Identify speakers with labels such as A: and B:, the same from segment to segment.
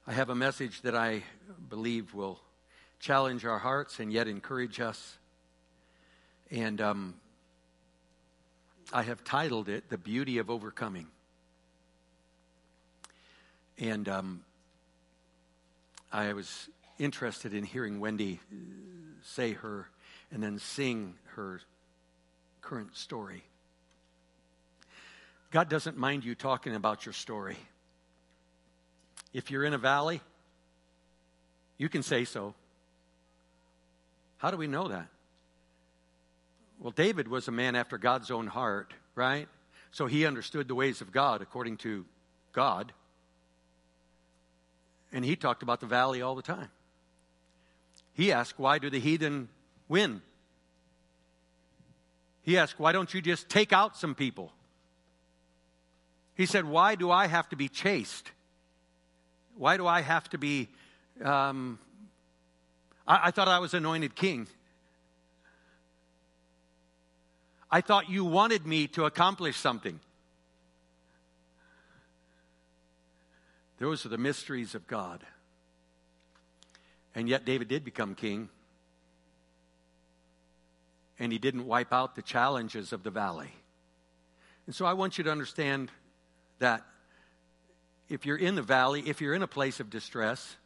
A: I have a message that I believe will challenge our hearts and yet encourage us. And I have titled it, The Beauty of Overcoming. And I was interested in hearing Wendy say her and then sing her current story. God doesn't mind you talking about your story. If you're in a valley, you can say so. How do we know that? Well, David was a man after God's own heart, right? So he understood the ways of God according to God. And he talked about the valley all the time. He asked, why do the heathen win? He asked, why don't you just take out some people? He said, why do I have to be chased? Why do I have to be... I thought I was anointed king. I thought you wanted me to accomplish something. Those are the mysteries of God. And yet David did become king. And he didn't wipe out the challenges of the valley. And so I want you to understand that if you're in the valley, if you're in a place of distress,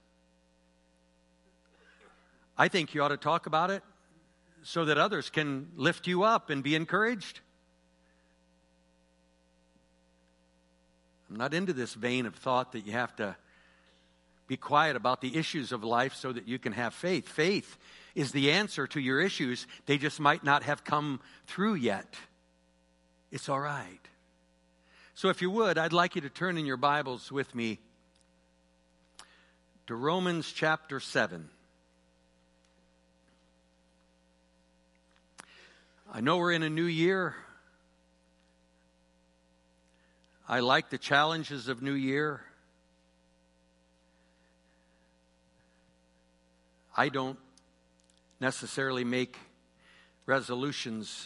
A: I think you ought to talk about it so that others can lift you up and be encouraged. I'm not into this vein of thought that you have to be quiet about the issues of life so that you can have faith. Faith is the answer to your issues. They just might not have come through yet. It's all right. So if you would, I'd like you to turn in your Bibles with me to Romans chapter 7. I know we're in a new year. I like the challenges of New Year. I don't necessarily make resolutions,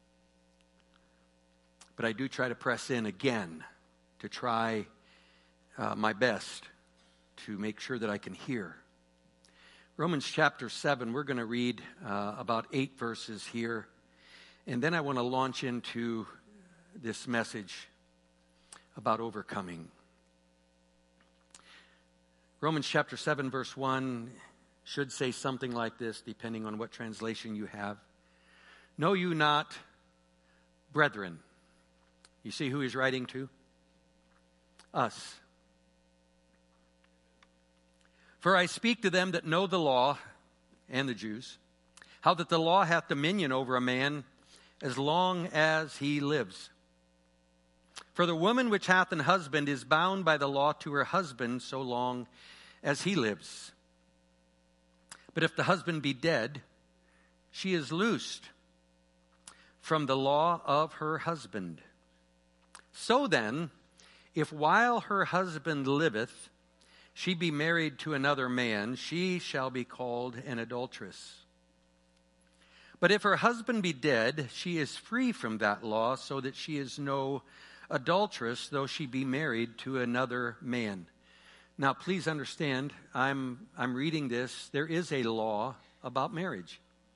A: but I do try to press in again to try my best to make sure that I can hear. Romans chapter 7, we're going to read about 8 verses here, and then I want to launch into this message about overcoming. Romans chapter 7, verse 1 should say something like this, depending on what translation you have. Know you not, brethren. You see who he's writing to? Us. For I speak to them that know the law, and the Jews, how that the law hath dominion over a man as long as he lives. For the woman which hath an husband is bound by the law to her husband so long as he lives. But if the husband be dead, she is loosed from the law of her husband. So then, if while her husband liveth, she be married to another man, she shall be called an adulteress. But if her husband be dead, she is free from that law, so that she is no adulteress, though she be married to another man. Now, please understand, I'm reading this. There is a law about marriage.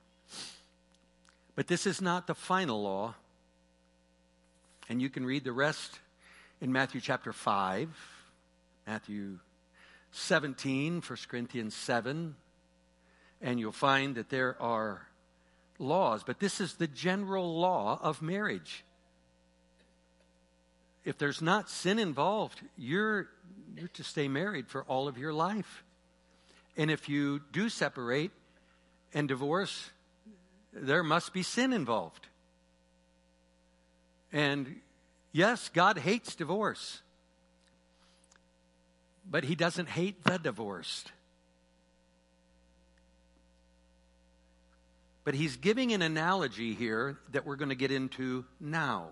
A: But this is not the final law. And you can read the rest in Matthew chapter 5, Matthew 17, 1 Corinthians 7. And you'll find that there are laws. But this is the general law of marriage. If there's not sin involved, you're to stay married for all of your life. And if you do separate and divorce, there must be sin involved. And yes, God hates divorce. But he doesn't hate the divorced. But he's giving an analogy here that we're going to get into now.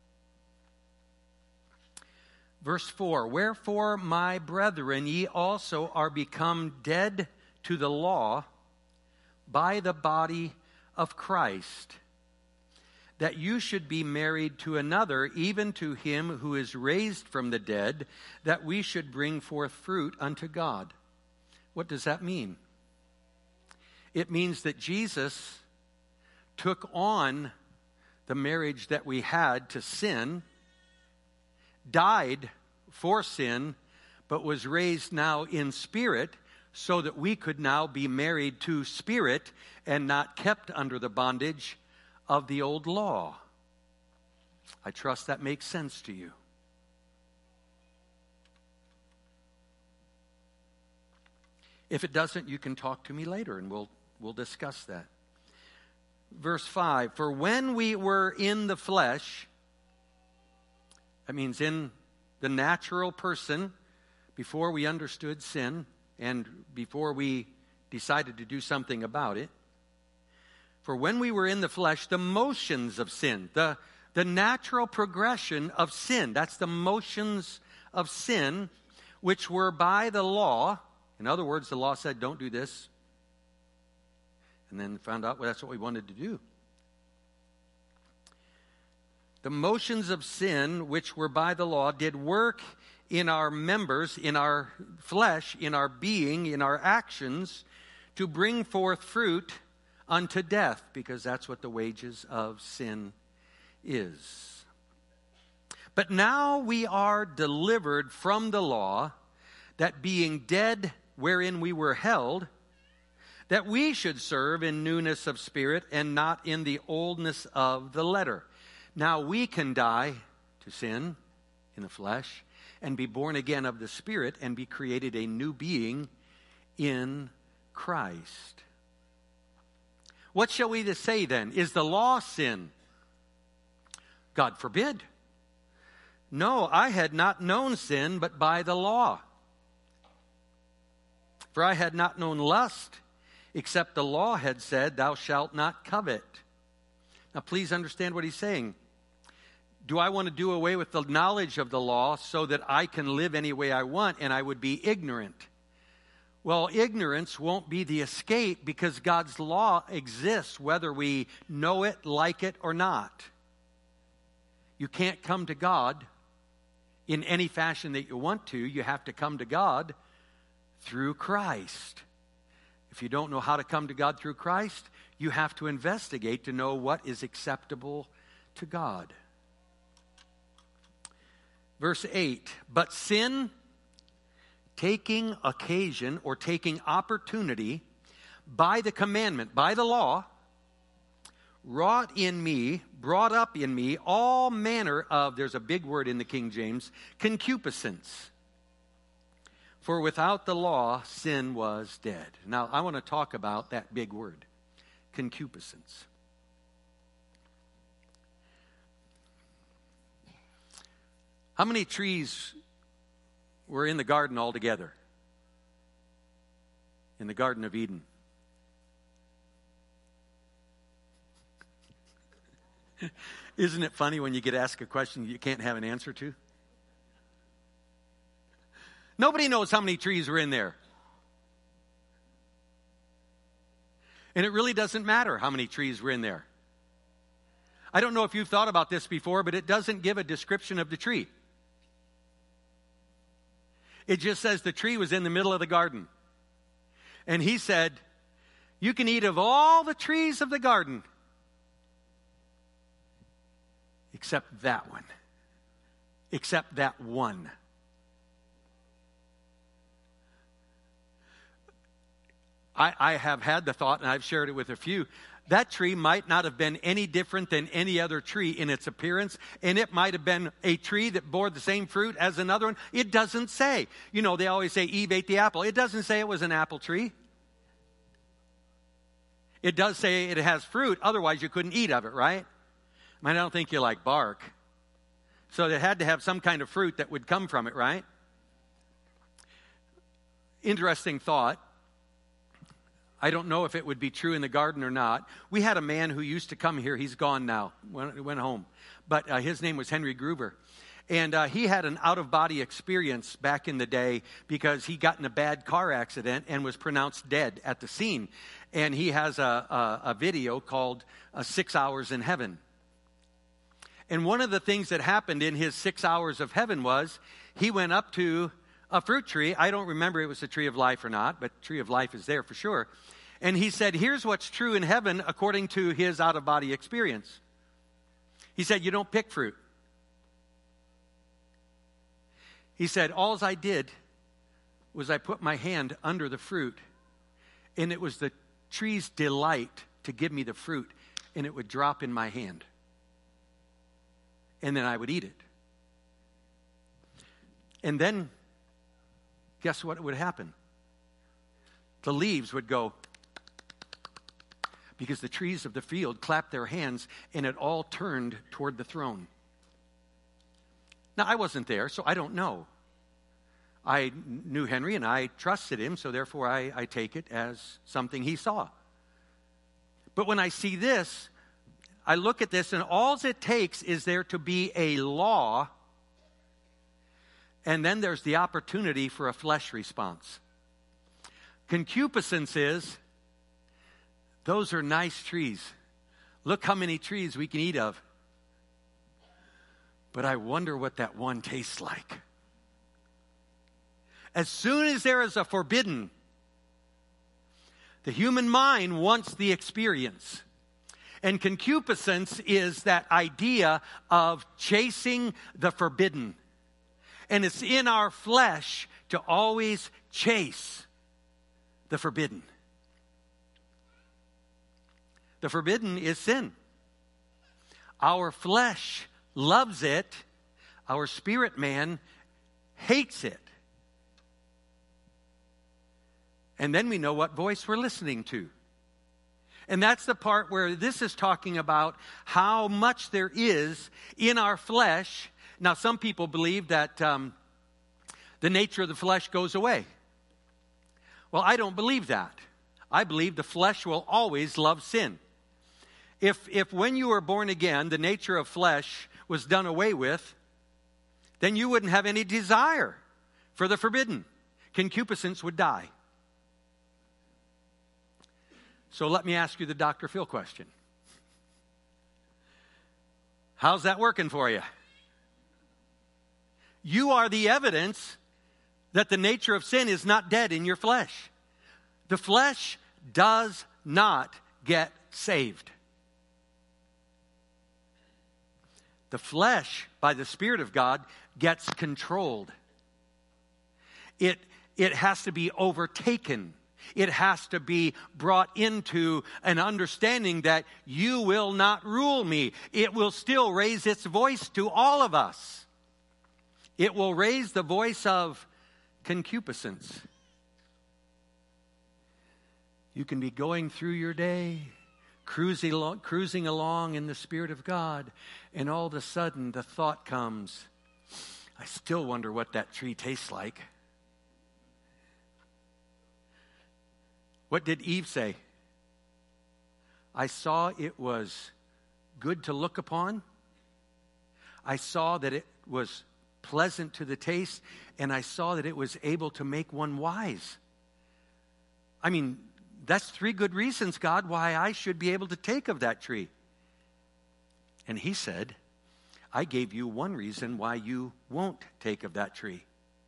A: Verse 4, wherefore, my brethren, ye also are become dead to the law by the body of Christ, that you should be married to another, even to him who is raised from the dead, that we should bring forth fruit unto God. What does that mean? It means that Jesus took on the marriage that we had to sin, died for sin, but was raised now in spirit, so that we could now be married to spirit and not kept under the bondage of the old law. I trust that makes sense to you. If it doesn't, you can talk to me later and we'll discuss that. Verse 5, for when we were in the flesh, that means in the natural person, before we understood sin and before we decided to do something about it, for when we were in the flesh, the motions of sin, the natural progression of sin, that's the motions of sin, which were by the law. In other words, the law said, don't do this. And then found out, well, that's what we wanted to do. The motions of sin, which were by the law, did work in our members, in our flesh, in our being, in our actions, to bring forth fruit unto death, because that's what the wages of sin is. But now we are delivered from the law, that being dead wherein we were held, that we should serve in newness of spirit and not in the oldness of the letter. Now we can die to sin in the flesh and be born again of the Spirit and be created a new being in Christ. What shall we say then? Is the law sin? God forbid. No, I had not known sin but by the law. For I had not known lust, except the law had said, thou shalt not covet. Now please understand what he's saying. Do I want to do away with the knowledge of the law so that I can live any way I want and I would be ignorant? Well, ignorance won't be the escape, because God's law exists whether we know it, like it, or not. You can't come to God in any fashion that you want to. You have to come to God through Christ. If you don't know how to come to God through Christ, you have to investigate to know what is acceptable to God. Verse 8, but sin, taking occasion or taking opportunity by the commandment, by the law, brought up in me all manner of, there's a big word in the King James, concupiscence. For without the law, sin was dead. Now, I want to talk about that big word, concupiscence. How many trees were in the garden altogether? In the Garden of Eden? Isn't it funny when you get asked a question you can't have an answer to? Nobody knows how many trees were in there. And it really doesn't matter how many trees were in there. I don't know if you've thought about this before, but it doesn't give a description of the tree. It just says the tree was in the middle of the garden. And he said, you can eat of all the trees of the garden, except that one. Except that one. I have had the thought, and I've shared it with a few, that tree might not have been any different than any other tree in its appearance, and it might have been a tree that bore the same fruit as another one. It doesn't say. You know, they always say Eve ate the apple. It doesn't say it was an apple tree. It does say it has fruit, otherwise you couldn't eat of it, right? I don't think you like bark. So it had to have some kind of fruit that would come from it, right? Interesting thought. I don't know if it would be true in the garden or not. We had a man who used to come here. He's gone now, went home. But his name was Henry Gruber. And he had an out-of-body experience back in the day because he got in a bad car accident and was pronounced dead at the scene. And he has a video called 6 Hours in Heaven. And one of the things that happened in his 6 hours of heaven was he went up to a fruit tree. I don't remember it was the tree of life or not, but tree of life is there for sure. And he said, here's what's true in heaven according to his out-of-body experience. He said, you don't pick fruit. He said, all I did was I put my hand under the fruit, and it was the tree's delight to give me the fruit, and it would drop in my hand. And then I would eat it. And then, guess what would happen? The leaves would go, because the trees of the field clapped their hands, and it all turned toward the throne. Now, I wasn't there, so I don't know. I knew Henry, and I trusted him, so therefore I take it as something he saw. But when I see this, I look at this, and all it takes is there to be a law, and then there's the opportunity for a flesh response. Concupiscence is, those are nice trees. Look how many trees we can eat of. But I wonder what that one tastes like. As soon as there is a forbidden, the human mind wants the experience. And concupiscence is that idea of chasing the forbidden. And it's in our flesh to always chase the forbidden. The forbidden is sin. Our flesh loves it. Our spirit man hates it. And then we know what voice we're listening to. And that's the part where this is talking about how much there is in our flesh. Now, some people believe that the nature of the flesh goes away. Well, I don't believe that. I believe the flesh will always love sin. If when you were born again, the nature of flesh was done away with, then you wouldn't have any desire for the forbidden. Concupiscence would die. So let me ask you the Dr. Phil question. How's that working for you? You are the evidence that the nature of sin is not dead in your flesh. The flesh does not get saved. The flesh, by the Spirit of God, gets controlled. It has to be overtaken. It has to be brought into an understanding that you will not rule me. It will still raise its voice to all of us. It will raise the voice of concupiscence. You can be going through your day, cruising along in the Spirit of God, and all of a sudden the thought comes, I still wonder what that tree tastes like. What did Eve say? I saw it was good to look upon. I saw that it was pleasant to the taste, and I saw that it was able to make one wise. I mean, that's 3 good reasons, God, why I should be able to take of that tree. And he said, I gave you 1 reason why you won't take of that tree.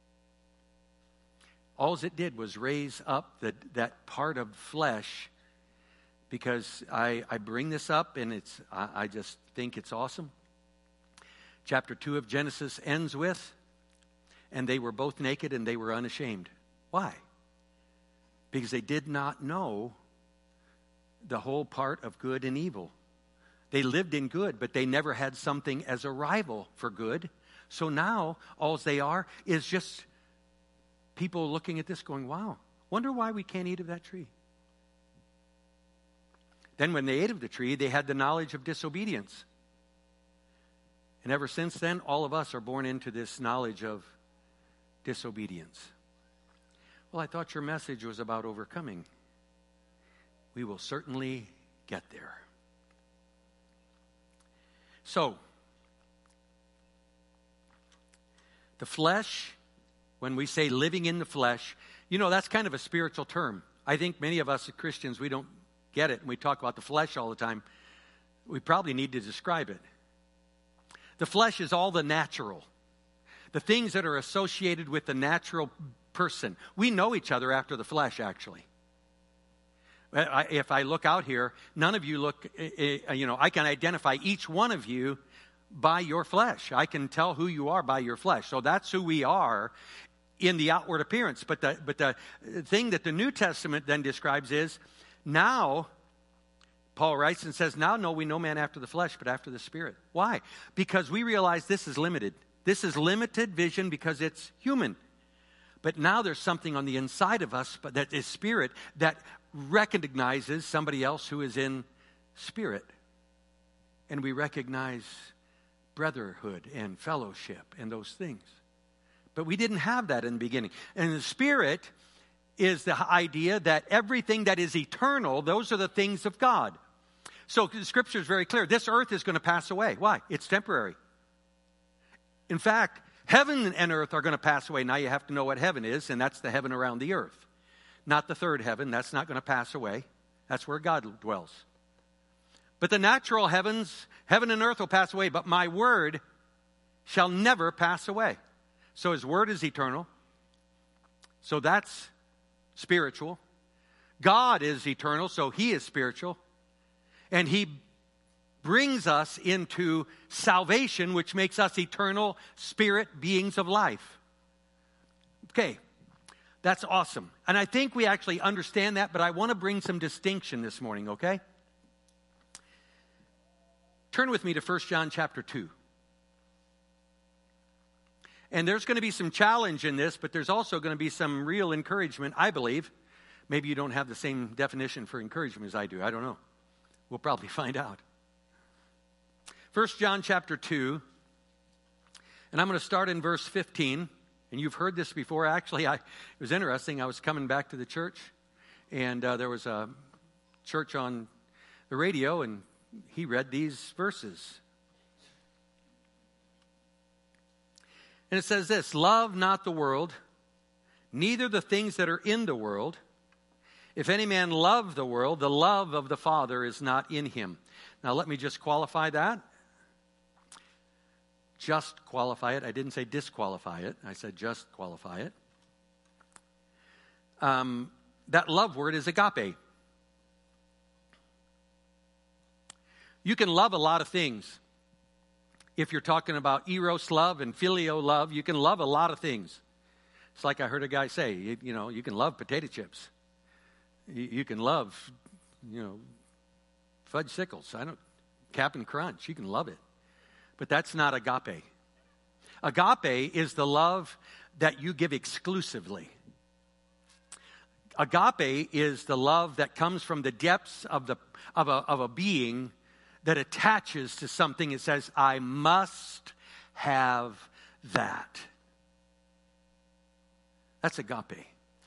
A: All it did was raise up that part of flesh, because I bring this up, and I just think it's awesome. Chapter 2 of Genesis ends with, and they were both naked and they were unashamed. Why? Because they did not know the whole part of good and evil. They lived in good, but they never had something as a rival for good. So now all they are is just people looking at this going, wow, wonder why we can't eat of that tree. Then when they ate of the tree, they had the knowledge of disobedience. And ever since then, all of us are born into this knowledge of disobedience. Well, I thought your message was about overcoming. We will certainly get there. So, the flesh, when we say living in the flesh, that's kind of a spiritual term. I think many of us as Christians, we don't get it, and we talk about the flesh all the time. We probably need to describe it. The flesh is all the natural. The things that are associated with the natural person. We know each other after the flesh, actually. If I look out here, none of you look, I can identify each one of you by your flesh. I can tell who you are by your flesh. So that's who we are in the outward appearance. But the thing that the New Testament then describes is, now, Paul writes and says, now no, we know man after the flesh, but after the Spirit. Why? Because we realize this is limited. This is limited vision because it's human. But now there's something on the inside of us, but that is spirit, that recognizes somebody else who is in spirit. And we recognize brotherhood and fellowship and those things. But we didn't have that in the beginning. And the Spirit is the idea that everything that is eternal, those are the things of God. So the Scripture is very clear. This earth is going to pass away. Why? It's temporary. In fact, heaven and earth are going to pass away. Now you have to know what heaven is, and that's the heaven around the earth. Not the third heaven. That's not going to pass away. That's where God dwells. But the natural heavens, heaven and earth will pass away, but my word shall never pass away. So his word is eternal. So that's spiritual. God is eternal, so he is spiritual. And he brings us into salvation, which makes us eternal spirit beings of life. Okay, that's awesome. And I think we actually understand that, but I want to bring some distinction this morning, okay? Turn with me to 1 John chapter 2. And there's going to be some challenge in this, but there's also going to be some real encouragement, I believe. Maybe you don't have the same definition for encouragement as I do. I don't know. We'll probably find out. 1 John chapter 2, and I'm going to start in verse 15. And you've heard this before. Actually, it was interesting. I was coming back to the church, and there was a church on the radio, and he read these verses. And it says this: love not the world, neither the things that are in the world. If any man love the world, the love of the Father is not in him. Now let me just qualify that. Just qualify it. I didn't say disqualify it. I said just qualify it. That love word is agape. You can love a lot of things. If you're talking about eros love and phileo love, you can love a lot of things. It's like I heard a guy say, you can love potato chips. You can love, fudge sickles. Cap'n Crunch. You can love it. But that's not agape. Agape is the love that you give exclusively. Agape is the love that comes from the depths of a being that attaches to something. It says, I must have that. That's agape.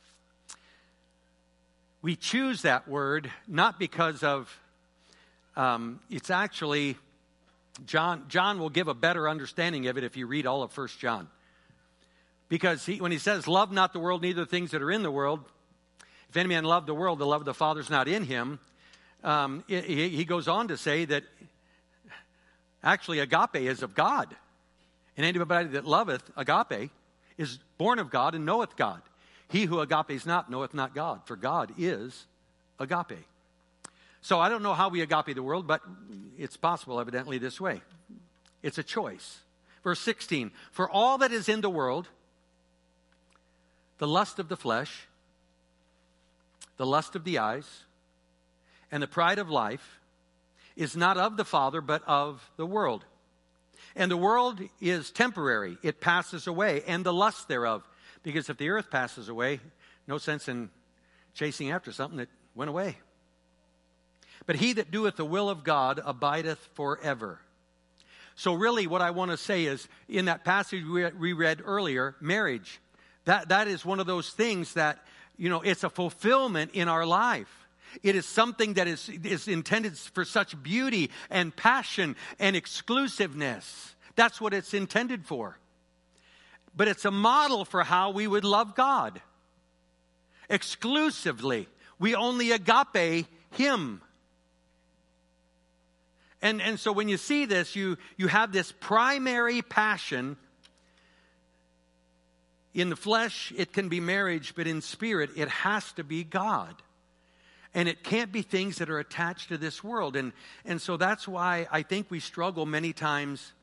A: We choose that word not because of, it's actually, John will give a better understanding of it if you read all of 1 John. Because when he says, love not the world, neither the things that are in the world, if any man love the world, the love of the Father is not in him. He goes on to say that actually agape is of God. And anybody that loveth agape is born of God and knoweth God. He who agapes not knoweth not God, for God is agape. So I don't know how we agape the world, but it's possible evidently this way. It's a choice. Verse 16, for all that is in the world, the lust of the flesh, the lust of the eyes, and the pride of life is not of the Father, but of the world. And the world is temporary. It passes away, and the lust thereof. Because if the earth passes away, no sense in chasing after something that went away. But he that doeth the will of God abideth forever. So really what I want to say is, in that passage we read earlier, marriage, that is one of those things that, it's a fulfillment in our life. It is something that is intended for such beauty and passion and exclusiveness. That's what it's intended for. But it's a model for how we would love God. Exclusively. We only agape him. And so when you see this, you have this primary passion. In the flesh, it can be marriage, but in spirit, it has to be God. And it can't be things that are attached to this world. And so that's why I think we struggle many times.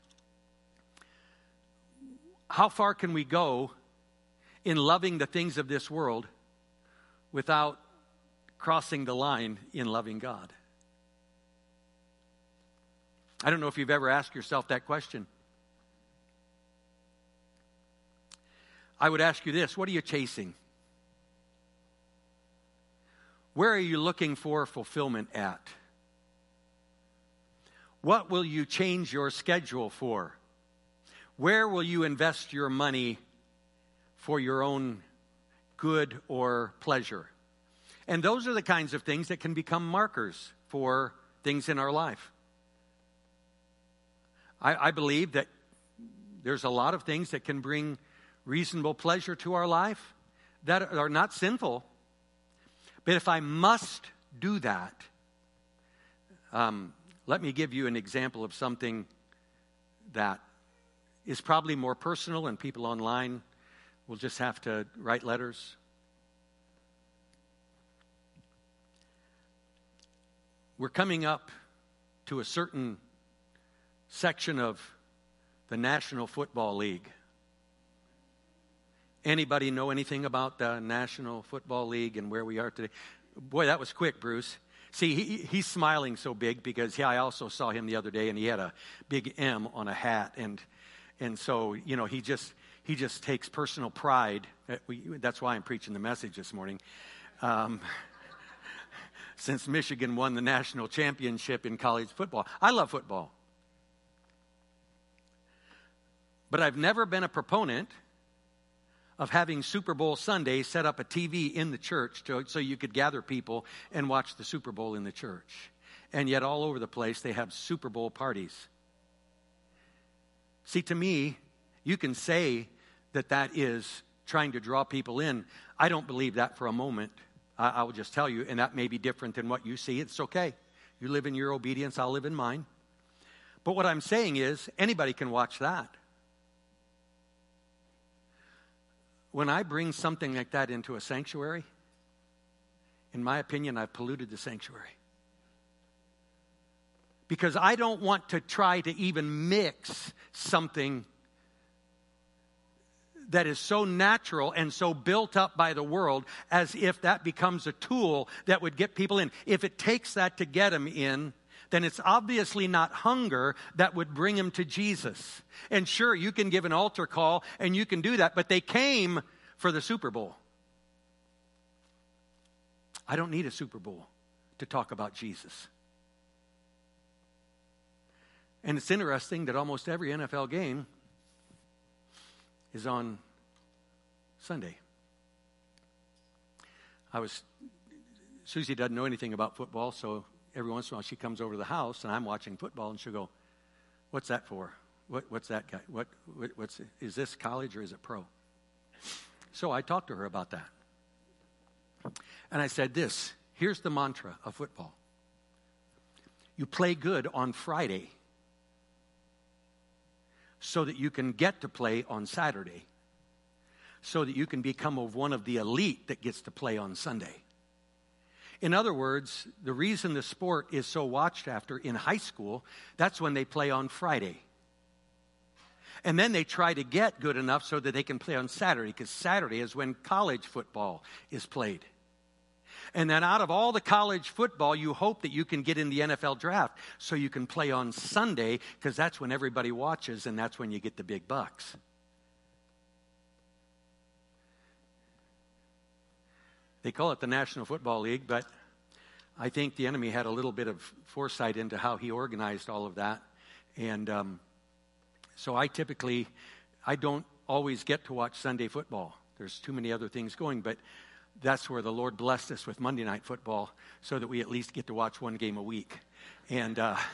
A: How far can we go in loving the things of this world without crossing the line in loving God? I don't know if you've ever asked yourself that question. I would ask you this: what are you chasing? Where are you looking for fulfillment at? What will you change your schedule for? Where will you invest your money for your own good or pleasure? And those are the kinds of things that can become markers for things in our life. I believe that there's a lot of things that can bring reasonable pleasure to our life that are not sinful. But if I must do that, let me give you an example of something that is probably more personal, and people online will just have to write letters. We're coming up to a certain section of the National Football League. Anybody know anything about the National Football League and where we are today? Boy, that was quick, Bruce. See, he's smiling so big because I also saw him the other day, and he had a big M on a hat, and so he just takes personal pride. That's why I'm preaching the message this morning. Since Michigan won the national championship in college football, I love football, but I've never been a proponent of having Super Bowl Sunday set up a TV in the church so you could gather people and watch the Super Bowl in the church. And yet all over the place they have Super Bowl parties. See, to me, you can say that is trying to draw people in. I don't believe that for a moment. I will just tell you, and that may be different than what you see. It's okay. You live in your obedience, I'll live in mine. But what I'm saying is, anybody can watch that. When I bring something like that into a sanctuary, in my opinion, I've polluted the sanctuary. Because I don't want to try to even mix something that is so natural and so built up by the world as if that becomes a tool that would get people in. If it takes that to get them in, then it's obviously not hunger that would bring them to Jesus. And sure, you can give an altar call and you can do that, but they came for the Super Bowl. I don't need a Super Bowl to talk about Jesus. And it's interesting that almost every NFL game is on Sunday. Susie doesn't know anything about football, so every once in a while she comes over to the house and I'm watching football and she'll go, "What's that for? What's that guy? Is this college or is it pro?" So I talked to her about that. And I said this: here's the mantra of football. You play good on Friday so that you can get to play on Saturday, so that you can become one of the elite that gets to play on Sunday. In other words, the reason the sport is so watched after in high school, that's when they play on Friday. And then they try to get good enough so that they can play on Saturday, because Saturday is when college football is played. And then out of all the college football, you hope that you can get in the NFL draft so you can play on Sunday, because that's when everybody watches and that's when you get the big bucks. They call it the National Football League, but I think the enemy had a little bit of foresight into how he organized all of that. And so I don't always get to watch Sunday football. There's too many other things going, but that's where the Lord blessed us with Monday Night Football so that we at least get to watch one game a week. And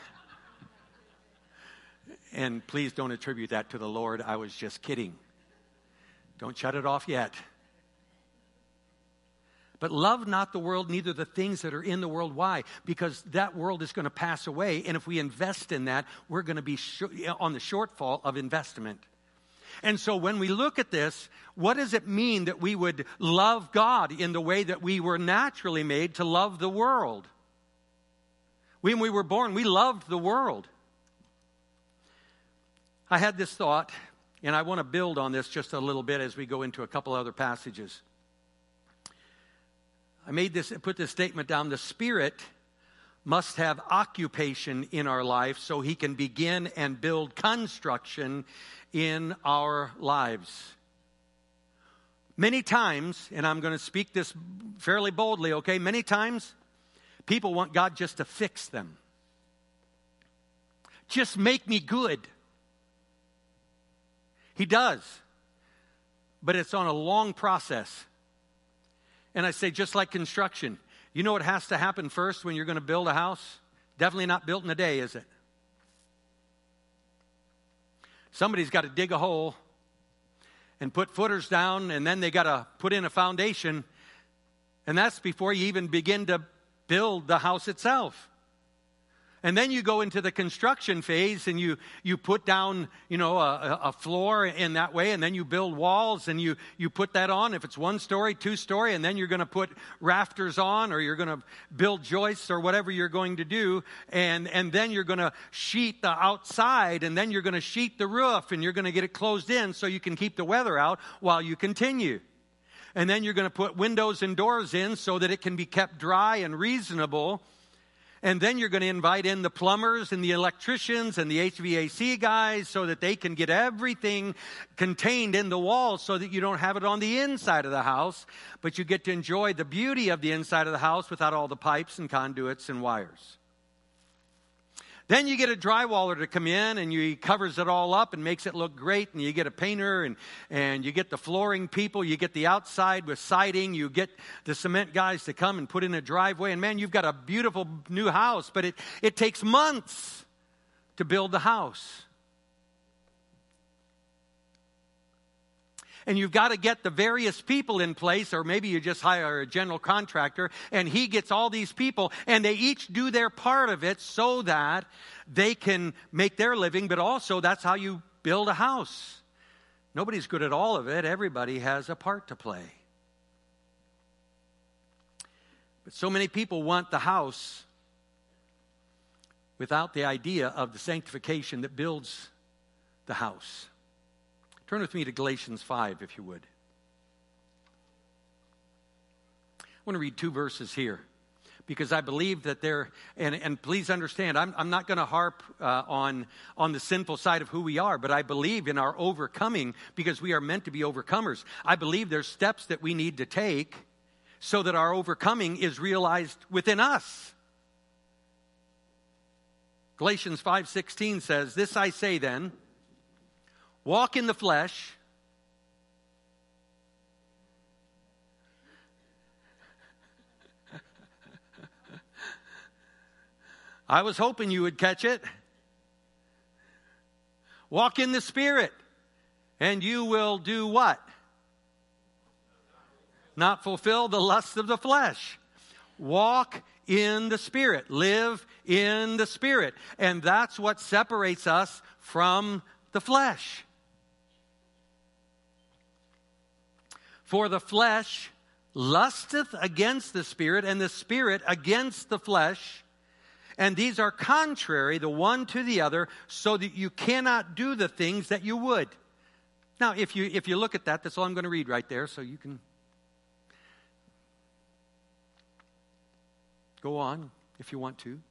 A: please don't attribute that to the Lord. I was just kidding. Don't shut it off yet. But love not the world, neither the things that are in the world. Why? Because that world is going to pass away, and if we invest in that, we're going to be on the shortfall of investment. And so when we look at this, what does it mean that we would love God in the way that we were naturally made to love the world? When we were born, we loved the world. I had this thought, and I want to build on this just a little bit as we go into a couple other passages. I put this statement down. The Spirit must have occupation in our life so He can begin and build construction in our lives. Many times, and I'm going to speak this fairly boldly, okay? Many times, people want God just to fix them. Just make me good. He does. But it's on a long process. And I say, just like construction, you know what has to happen first when you're going to build a house? Definitely not built in a day, is it? Somebody's got to dig a hole and put footers down, and then they got to put in a foundation. And that's before you even begin to build the house itself. And then you go into the construction phase and you put down, a floor in that way, and then you build walls and you put that on. If it's 1 story, 2 story, and then you're going to put rafters on, or you're going to build joists or whatever you're going to do. And then you're going to sheet the outside, and then you're going to sheet the roof, and you're going to get it closed in so you can keep the weather out while you continue. And then you're going to put windows and doors in so that it can be kept dry and reasonable. And then you're going to invite in the plumbers and the electricians and the HVAC guys so that they can get everything contained in the walls so that you don't have it on the inside of the house, but you get to enjoy the beauty of the inside of the house without all the pipes and conduits and wires. Then you get a drywaller to come in, and he covers it all up and makes it look great. And you get a painter, and you get the flooring people. You get the outside with siding. You get the cement guys to come and put in a driveway. And man, you've got a beautiful new house. But it takes months to build the house. And you've got to get the various people in place, or maybe you just hire a general contractor, and he gets all these people, and they each do their part of it so that they can make their living, but also that's how you build a house. Nobody's good at all of it. Everybody has a part to play. But so many people want the house without the idea of the sanctification that builds the house. Turn with me to Galatians 5, if you would. I want to read 2 verses here because I believe that and please understand, I'm not going to harp on the sinful side of who we are, but I believe in our overcoming because we are meant to be overcomers. I believe there's steps that we need to take so that our overcoming is realized within us. Galatians 5:16 says, "This I say then, walk in the flesh, I was hoping you would catch it. Walk in the Spirit, and you will do what? Not fulfill the lusts of the flesh. Walk in the Spirit. Live in the Spirit. And that's what separates us from the flesh. For the flesh lusteth against the Spirit, and the Spirit against the flesh. And these are contrary the one to the other, so that you cannot do the things that you would." Now, if you look at that, that's all I'm going to read right there, so you can go on if you want to.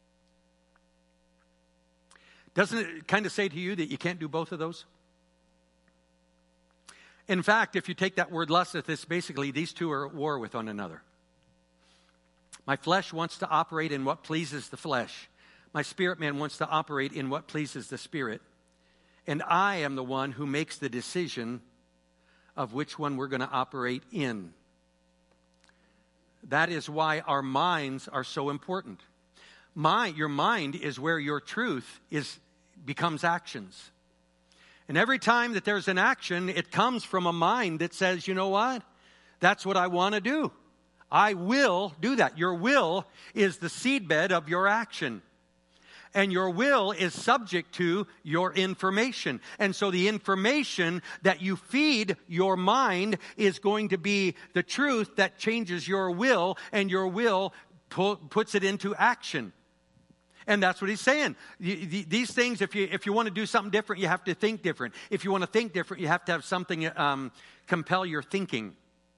A: Doesn't it kind of say to you that you can't do both of those? In fact, if you take that word lusteth, it's basically these two are at war with one another. My flesh wants to operate in what pleases the flesh. My spirit man wants to operate in what pleases the Spirit. And I am the one who makes the decision of which one we're going to operate in. That is why our minds are so important. Your mind is where your truth becomes actions. And every time that there's an action, it comes from a mind that says, you know what? That's what I want to do. I will do that. Your will is the seedbed of your action. And your will is subject to your information. And so the information that you feed your mind is going to be the truth that changes your will, and your will puts it into action. And that's what he's saying. These things, if you want to do something different, you have to think different. If you want to think different, you have to have something compel your thinking.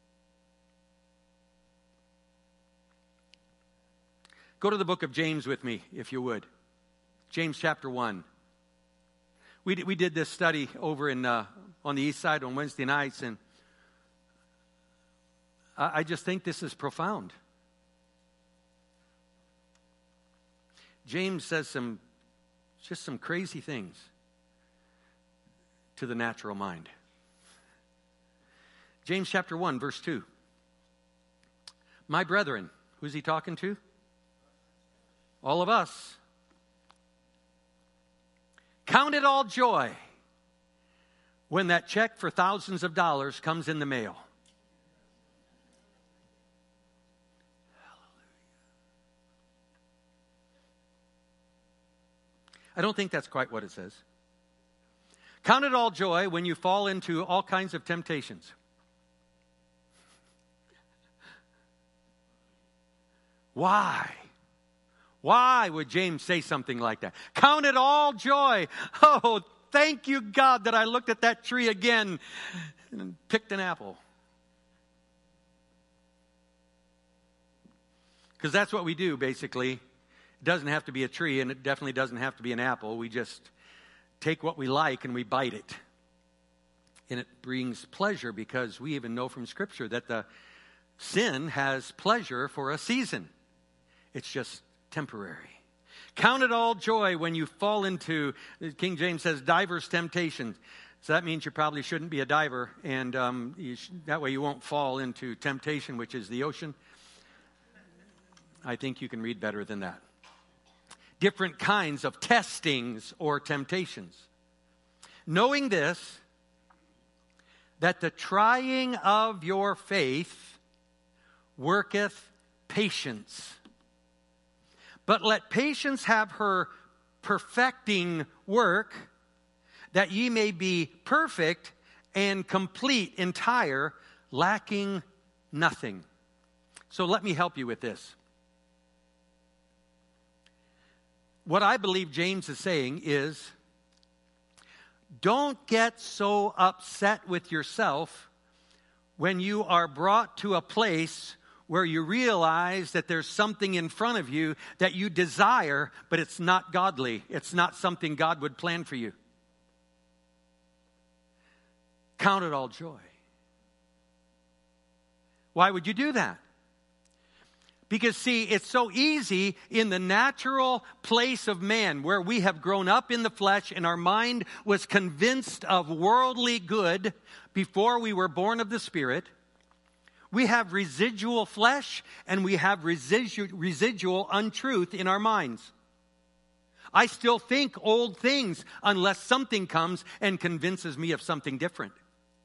A: Go to the book of James with me, if you would. James chapter 1. We did this study over on the east side on Wednesday nights, and I just think this is profound. James says some crazy things to the natural mind. James chapter 1, verse 2. My brethren, who's he talking to? All of us. Count it all joy when that check for thousands of dollars comes in the mail. I don't think that's quite what it says. Count it all joy when you fall into all kinds of temptations. Why? Why would James say something like that? Count it all joy. Oh, thank you, God, that I looked at that tree again and picked an apple. Because that's what we do, basically. It doesn't have to be a tree, and it definitely doesn't have to be an apple. We just take what we like and we bite it. And it brings pleasure, because we even know from Scripture that the sin has pleasure for a season. It's just temporary. Count it all joy when you fall into, King James says, divers temptations. So that means you probably shouldn't be a diver, and that way you won't fall into temptation, which is the ocean. I think you can read better than that. Different kinds of testings or temptations. Knowing this, that the trying of your faith worketh patience. But let patience have her perfecting work, that ye may be perfect and complete, entire, lacking nothing. So let me help you with this. What I believe James is saying is, don't get so upset with yourself when you are brought to a place where you realize that there's something in front of you that you desire, but it's not godly. It's not something God would plan for you. Count it all joy. Why would you do that? Because, see, it's so easy in the natural place of man, where we have grown up in the flesh and our mind was convinced of worldly good before we were born of the Spirit. We have residual flesh and we have residual untruth in our minds. I still think old things unless something comes and convinces me of something different.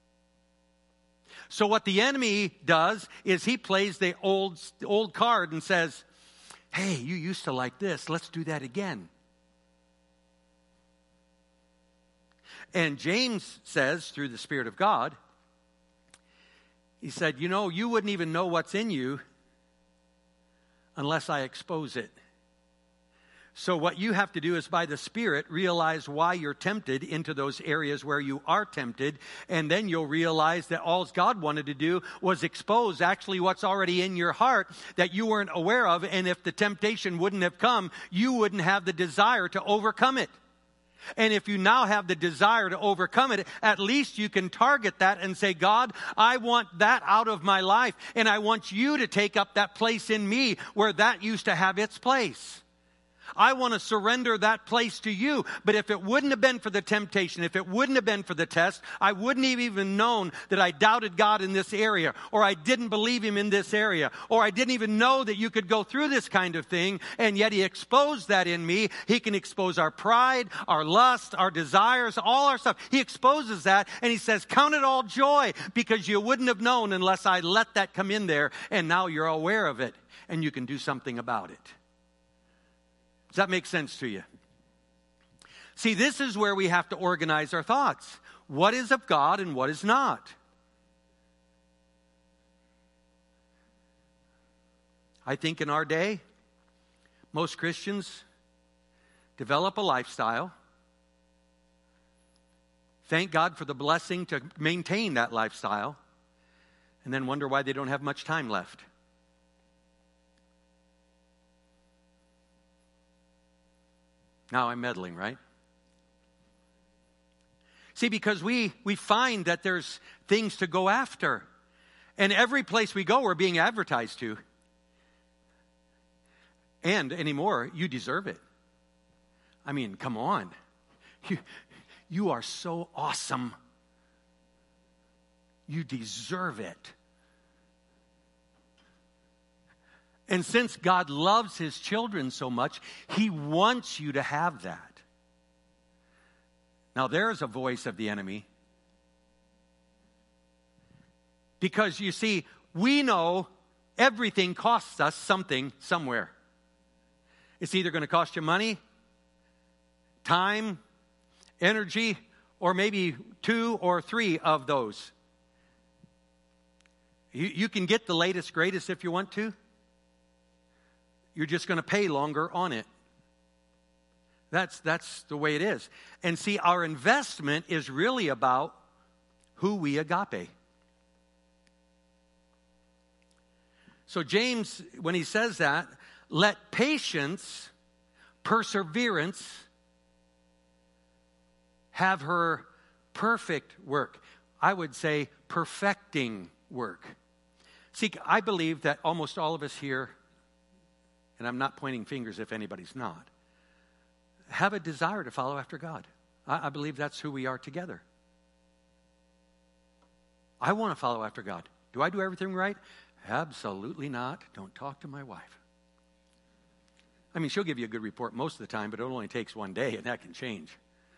A: So what the enemy does is he plays the old card and says, hey, you used to like this. Let's do that again. And James says, through the Spirit of God, he said, you wouldn't even know what's in you unless I expose it. So what you have to do is, by the Spirit, realize why you're tempted into those areas where you are tempted, and then you'll realize that all God wanted to do was expose actually what's already in your heart that you weren't aware of, and if the temptation wouldn't have come, you wouldn't have the desire to overcome it. And if you now have the desire to overcome it, at least you can target that and say, God, I want that out of my life, and I want you to take up that place in me where that used to have its place. I want to surrender that place to you. But if it wouldn't have been for the temptation, if it wouldn't have been for the test, I wouldn't have even known that I doubted God in this area, or I didn't believe him in this area, or I didn't even know that you could go through this kind of thing, and yet he exposed that in me. He can expose our pride, our lust, our desires, all our stuff. He exposes that, and he says, count it all joy, because you wouldn't have known unless I let that come in there, and now you're aware of it, and you can do something about it. Does that make sense to you? See, this is where we have to organize our thoughts. What is of God and what is not? I think in our day, most Christians develop a lifestyle. Thank God for the blessing to maintain that lifestyle, and then wonder why they don't have much time left. Now I'm meddling, right? See, because we find that there's things to go after. And every place we go, we're being advertised to. And anymore, you deserve it. I mean, come on. You are so awesome. You deserve it. And since God loves his children so much, he wants you to have that. Now, there's a voice of the enemy. Because, you see, we know everything costs us something somewhere. It's either going to cost you money, time, energy, or maybe 2 or 3 of those. You can get the latest, greatest if you want to. You're just going to pay longer on it. That's the way it is. And see, our investment is really about who we agape. So James, when he says that, let patience, perseverance, have her perfect work. I would say perfecting work. See, I believe that almost all of us here, and I'm not pointing fingers if anybody's not, have a desire to follow after God. I believe that's who we are together. I want to follow after God. Do I do everything right? Absolutely not. Don't talk to my wife. I mean, she'll give you a good report most of the time, but it only takes one day, and that can change.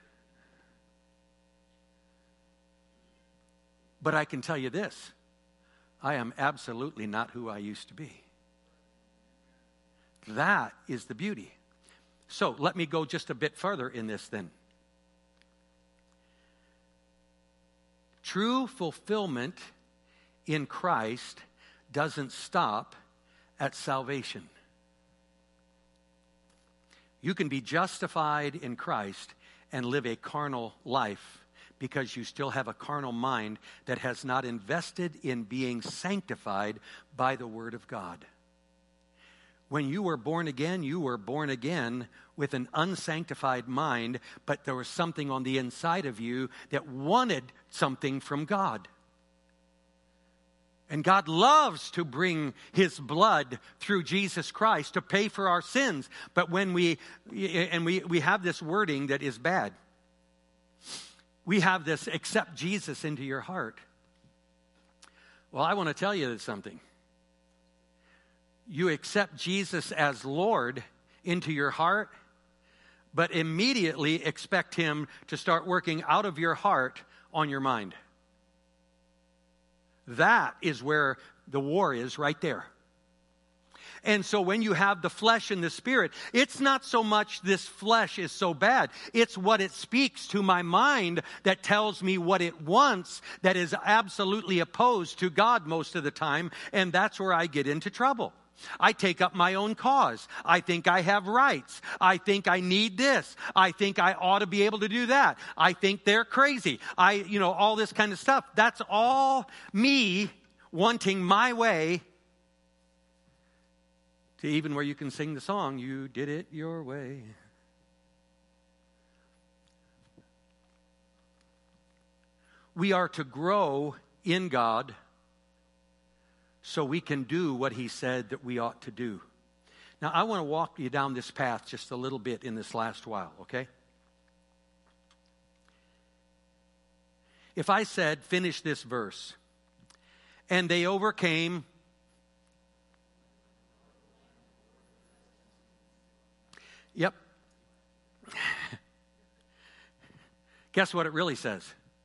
A: But I can tell you this. I am absolutely not who I used to be. That is the beauty. So let me go just a bit further in this then. True fulfillment in Christ doesn't stop at salvation. You can be justified in Christ and live a carnal life because you still have a carnal mind that has not invested in being sanctified by the Word of God. When you were born again with an unsanctified mind, but there was something on the inside of you that wanted something from God. And God loves to bring his blood through Jesus Christ to pay for our sins. But when we have this wording that is bad. We have this, accept Jesus into your heart. Well, I want to tell you something. You accept Jesus as Lord into your heart, but immediately expect him to start working out of your heart on your mind. That is where the war is, right there. And so when you have the flesh and the spirit, it's not so much this flesh is so bad. It's what it speaks to my mind that tells me what it wants that is absolutely opposed to God most of the time. And that's where I get into trouble. I take up my own cause. I think I have rights. I think I need this. I think I ought to be able to do that. I think they're crazy. All this kind of stuff. That's all me wanting my way. To even where you can sing the song, you did it your way. We are to grow in God so we can do what he said that we ought to do. Now, I want to walk you down this path just a little bit in this last while, okay? If I said, finish this verse, and they overcame, yep. Guess what it really says?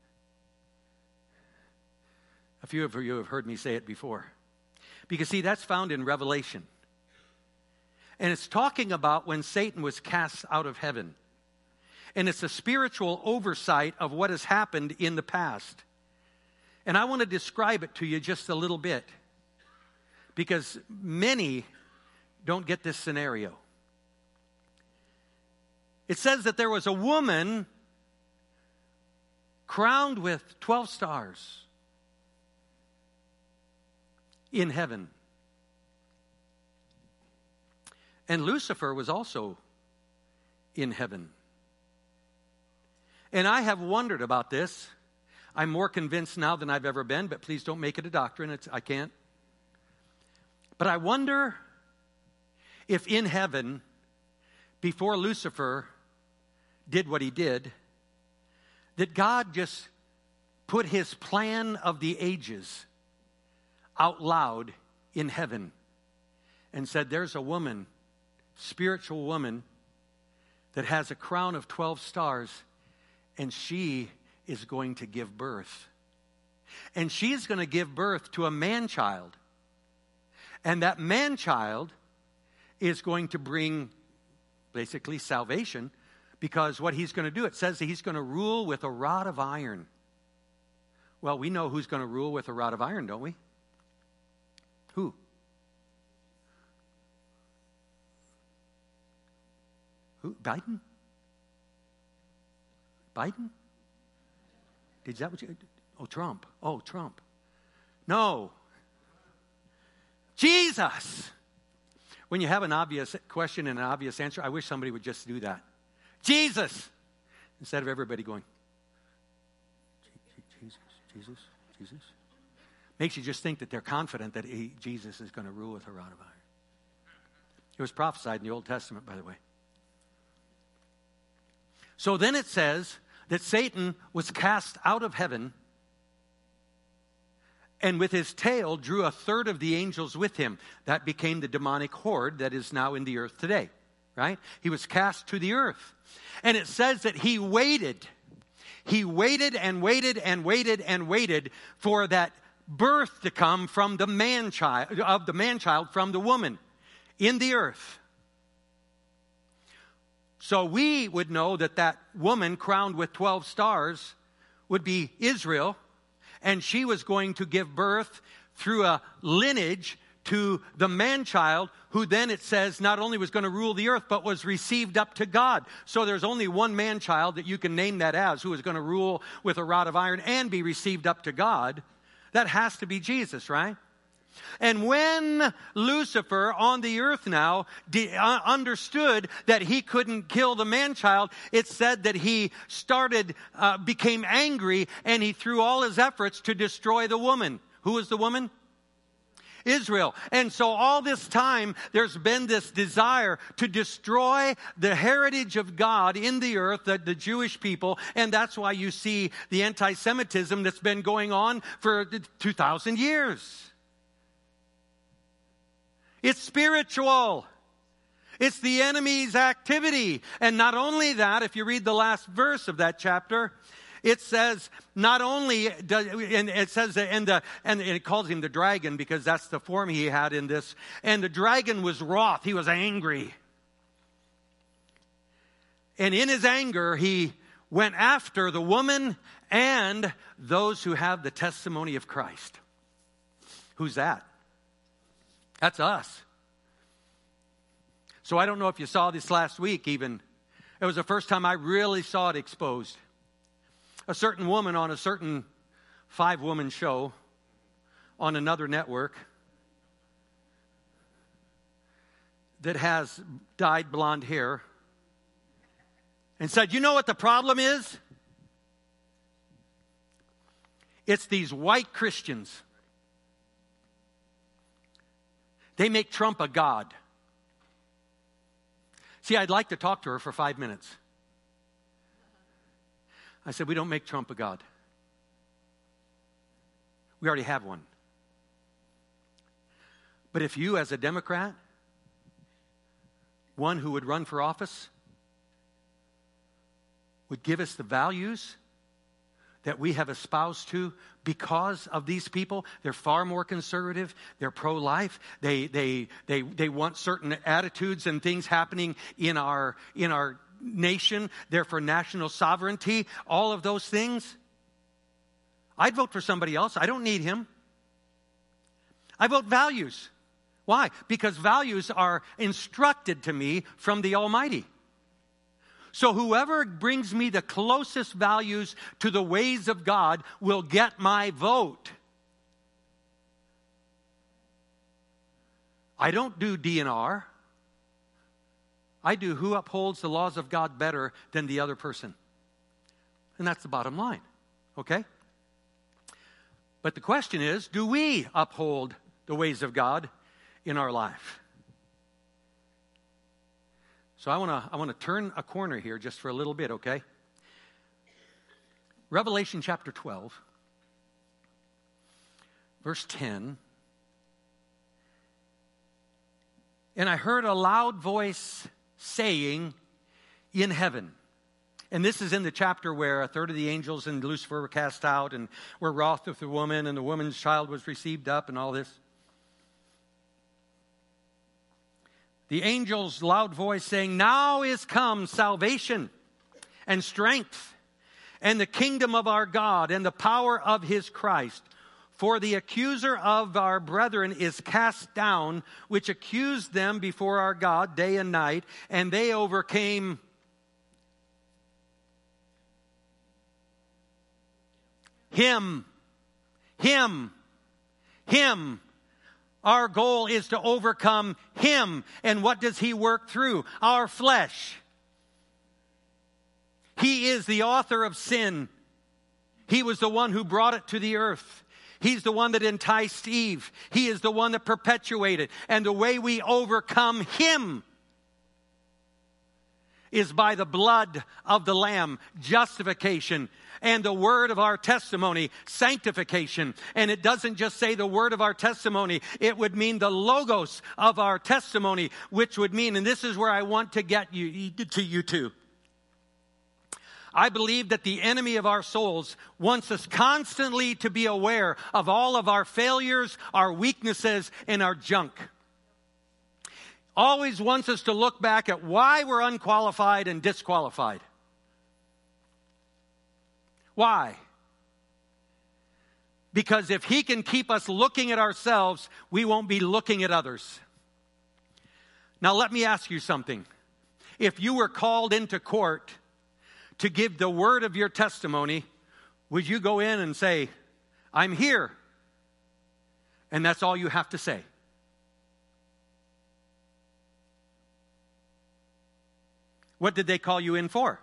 A: A few of you have heard me say it before. Because, see, that's found in Revelation. And it's talking about when Satan was cast out of heaven. And it's a spiritual oversight of what has happened in the past. And I want to describe it to you just a little bit. Because many don't get this scenario. It says that there was a woman crowned with 12 stars in heaven. And Lucifer was also in heaven. And I have wondered about this. I'm more convinced now than I've ever been, but please don't make it a doctrine. I can't. But I wonder if in heaven, before Lucifer did what he did, that God just put his plan of the ages out loud in heaven and said, there's a woman, spiritual woman, that has a crown of 12 stars, and she is going to give birth. And she's going to give birth to a man-child. And that man-child is going to bring basically salvation, because what he's going to do, it says that he's going to rule with a rod of iron. Well, we know who's going to rule with a rod of iron, don't we? Who? Who? Biden? Biden? Is that what you... Oh, Trump. Oh, Trump. No. Jesus. When you have an obvious question and an obvious answer, I wish somebody would just do that. Jesus. Instead of everybody going, Jesus, Jesus, Jesus. Makes you just think that they're confident that Jesus is going to rule with a rod of iron. It was prophesied in the Old Testament, by the way. So then it says that Satan was cast out of heaven, and with his tail drew a third of the angels with him. That became the demonic horde that is now in the earth today, right? He was cast to the earth. And it says that he waited. He waited and waited and waited and waited for that birth to come from the man-child from the woman in the earth. So we would know that that woman crowned with 12 stars would be Israel, and she was going to give birth through a lineage to the man-child, who then it says not only was going to rule the earth, but was received up to God. So there's only one man-child that you can name that as, who is going to rule with a rod of iron and be received up to God. That has to be Jesus, right? And when Lucifer on the earth now understood that he couldn't kill the man-child, it said that he became angry, and he threw all his efforts to destroy the woman. Who was the woman? Israel. And so all this time, there's been this desire to destroy the heritage of God in the earth, the Jewish people, and that's why you see the anti-Semitism that's been going on for 2,000 years. It's spiritual. It's the enemy's activity. And not only that, if you read the last verse of that chapter, it says not only does, and it says and it calls him the dragon because that's the form he had in this. And the dragon was wroth. He was angry. And in his anger, he went after the woman and those who have the testimony of Christ. Who's that? That's us. So I don't know if you saw this last week even. It was the first time I really saw it exposed. A certain woman on a certain 5-woman show on another network that has dyed blonde hair and said, you know what the problem is? It's these white Christians. They make Trump a god. See, I'd like to talk to her for 5 minutes. I said, we don't make Trump a God. We already have one. But if you, as a Democrat, one who would run for office, would give us the values that we have espoused to because of these people, they're far more conservative, they're pro-life, they want certain attitudes and things happening in our nation, they're for national sovereignty, all of those things. I'd vote for somebody else. I don't need him. I vote values. Why? Because values are instructed to me from the Almighty. So whoever brings me the closest values to the ways of God will get my vote. I don't do DNR. I do who upholds the laws of God better than the other person. And that's the bottom line. Okay? But the question is, do we uphold the ways of God in our life? So I want to turn a corner here just for a little bit, okay? Revelation chapter 12, verse 10. And I heard a loud voice saying in heaven. And this is in the chapter where a third of the angels and Lucifer were cast out and were wroth with the woman and the woman's child was received up and all this. The angel's loud voice saying, now is come salvation and strength and the kingdom of our God and the power of his Christ. For the accuser of our brethren is cast down, which accused them before our God day and night, and they overcame him. Our goal is to overcome him. And what does he work through? Our flesh. He is the author of sin. He was the one who brought it to the earth. He's the one that enticed Eve. He is the one that perpetuated. And the way we overcome him is by the blood of the Lamb, justification, and the word of our testimony, sanctification. And it doesn't just say the word of our testimony. It would mean the logos of our testimony, which would mean, and this is where I want to get you to. I believe that the enemy of our souls wants us constantly to be aware of all of our failures, our weaknesses, and our junk. Always wants us to look back at why we're unqualified and disqualified. Why? Because if he can keep us looking at ourselves, we won't be looking at others. Now let me ask you something. If you were called into court to give the word of your testimony, would you go in and say, I'm here? And that's all you have to say. What did they call you in for?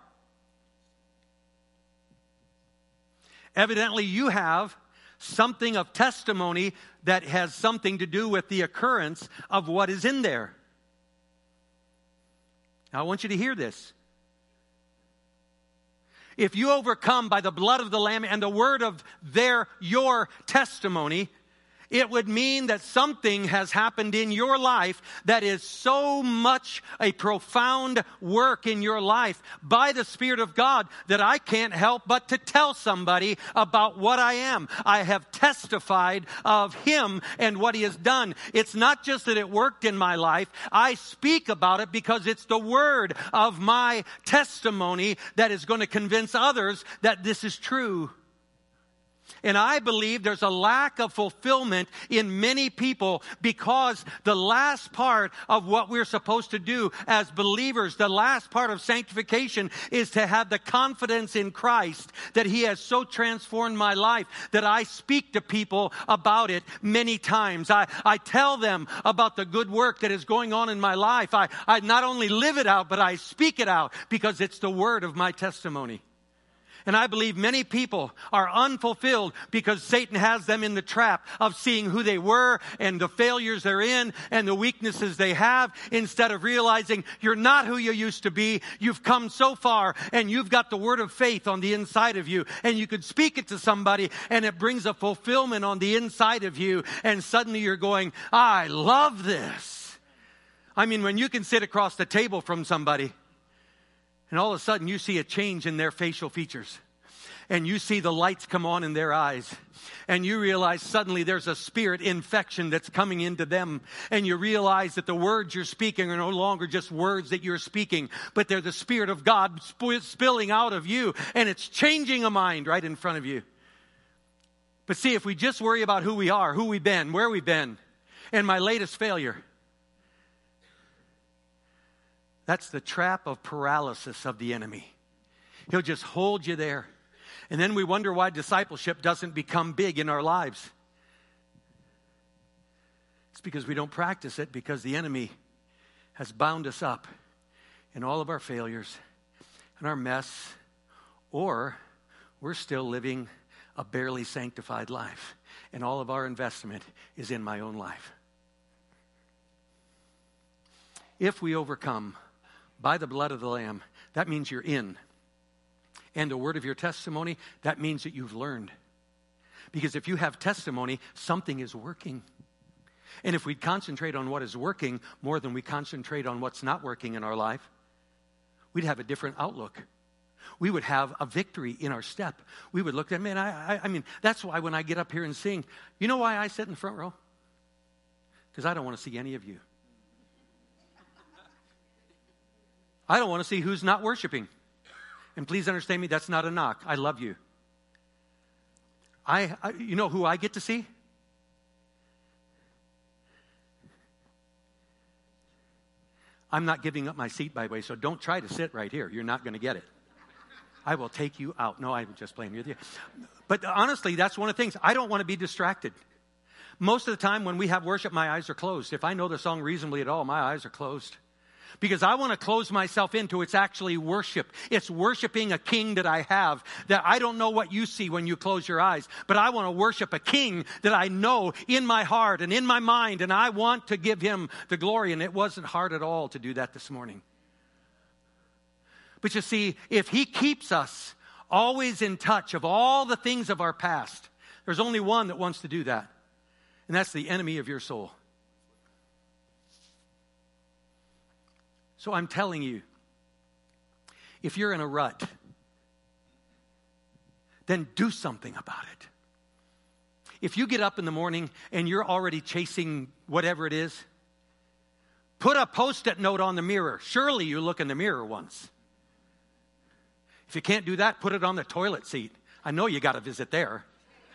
A: Evidently, you have something of testimony that has something to do with the occurrence of what is in there. Now, I want you to hear this. If you overcome by the blood of the Lamb and the word of your testimony, it would mean that something has happened in your life that is so much a profound work in your life by the Spirit of God that I can't help but to tell somebody about what I am. I have testified of him and what he has done. It's not just that it worked in my life. I speak about it because it's the word of my testimony that is going to convince others that this is true. And I believe there's a lack of fulfillment in many people because the last part of what we're supposed to do as believers, the last part of sanctification is to have the confidence in Christ that he has so transformed my life that I speak to people about it many times. I tell them about the good work that is going on in my life. I not only live it out, but I speak it out because it's the word of my testimony. And I believe many people are unfulfilled because Satan has them in the trap of seeing who they were and the failures they're in and the weaknesses they have, instead of realizing you're not who you used to be. You've come so far, and you've got the word of faith on the inside of you, and you could speak it to somebody and it brings a fulfillment on the inside of you, and suddenly you're going, I love this. I mean, when you can sit across the table from somebody and all of a sudden you see a change in their facial features, and you see the lights come on in their eyes, and you realize suddenly there's a spirit infection that's coming into them, and you realize that the words you're speaking are no longer just words that you're speaking, but they're the Spirit of God spilling out of you, and it's changing a mind right in front of you. But see, if we just worry about who we are, who we've been, where we've been, and my latest failure, that's the trap of paralysis of the enemy. He'll just hold you there. And then we wonder why discipleship doesn't become big in our lives. It's because we don't practice it, because the enemy has bound us up in all of our failures and our mess, or we're still living a barely sanctified life, and all of our investment is in my own life. If we overcome by the blood of the Lamb, that means you're in. And the word of your testimony, that means that you've learned. Because if you have testimony, something is working. And if we concentrate on what is working more than we concentrate on what's not working in our life, we'd have a different outlook. We would have a victory in our step. We would look at, man, I mean, that's why when I get up here and sing, you know why I sit in the front row? Because I don't want to see any of you. I don't want to see who's not worshiping. And please understand me, that's not a knock. I love you. You know who I get to see? I'm not giving up my seat, by the way, so don't try to sit right here. You're not going to get it. I will take you out. No, I'm just playing with you. But honestly, that's one of the things. I don't want to be distracted. Most of the time when we have worship, my eyes are closed. If I know the song reasonably at all, my eyes are closed. Because I want to close myself into it's actually worship. It's worshiping a king that I have, that I don't know what you see when you close your eyes, but I want to worship a king that I know in my heart and in my mind, and I want to give him the glory. And it wasn't hard at all to do that this morning. But you see, if he keeps us always in touch of all the things of our past, there's only one that wants to do that, and that's the enemy of your soul. So I'm telling you, if you're in a rut, then do something about it. If you get up in the morning and you're already chasing whatever it is, put a Post-it note on the mirror. Surely you look in the mirror once. If you can't do that, put it on the toilet seat. I know you got to visit there.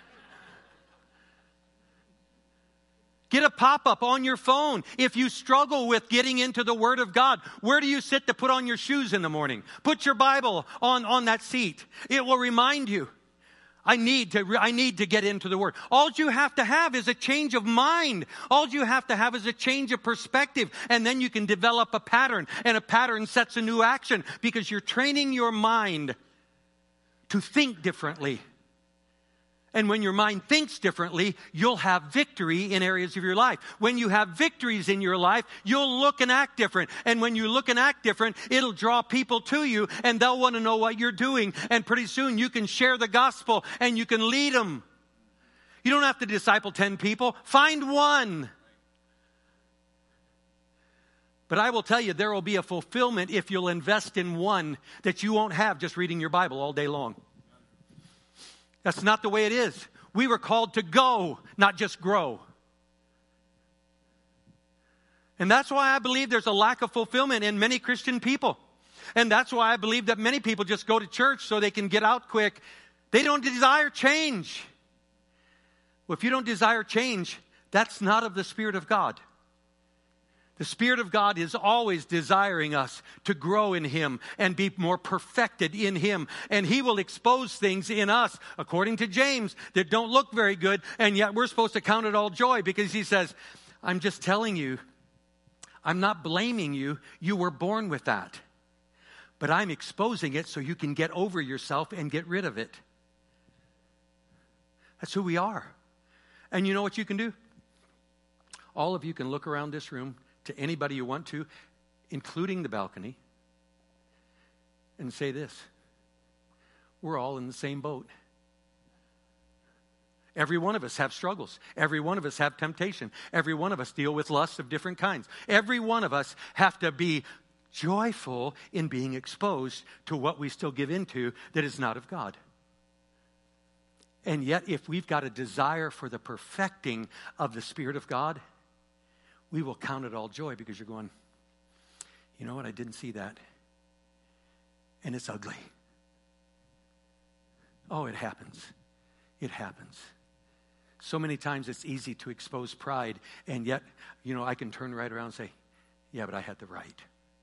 A: Get a pop-up on your phone. If you struggle with getting into the Word of God, where do you sit to put on your shoes in the morning? Put your Bible on that seat. It will remind you, I need to get into the Word. All you have to have is a change of mind. All you have to have is a change of perspective. And then you can develop a pattern. And a pattern sets a new action because you're training your mind to think differently. And when your mind thinks differently, you'll have victory in areas of your life. When you have victories in your life, you'll look and act different. And when you look and act different, it'll draw people to you, and they'll want to know what you're doing. And pretty soon you can share the gospel and you can lead them. You don't have to disciple 10 people. Find one. But I will tell you, there will be a fulfillment if you'll invest in one that you won't have just reading your Bible all day long. That's not the way it is. We were called to go, not just grow. And that's why I believe there's a lack of fulfillment in many Christian people. And that's why I believe that many people just go to church so they can get out quick. They don't desire change. Well, if you don't desire change, that's not of the Spirit of God. The Spirit of God is always desiring us to grow in Him and be more perfected in Him. And He will expose things in us, according to James, that don't look very good, and yet we're supposed to count it all joy because he says, I'm just telling you, I'm not blaming you. You were born with that. But I'm exposing it so you can get over yourself and get rid of it. That's who we are. And you know what you can do? All of you can look around this room to anybody you want to, including the balcony, and say this: we're all in the same boat. Every one of us have struggles. Every one of us have temptation. Every one of us deal with lusts of different kinds. Every one of us have to be joyful in being exposed to what we still give into that is not of God. And yet, if we've got a desire for the perfecting of the Spirit of God, we will count it all joy, because you're going, you know what, I didn't see that. And it's ugly. Oh, it happens. It happens. So many times it's easy to expose pride, and yet, I can turn right around and say, yeah, but I had the right.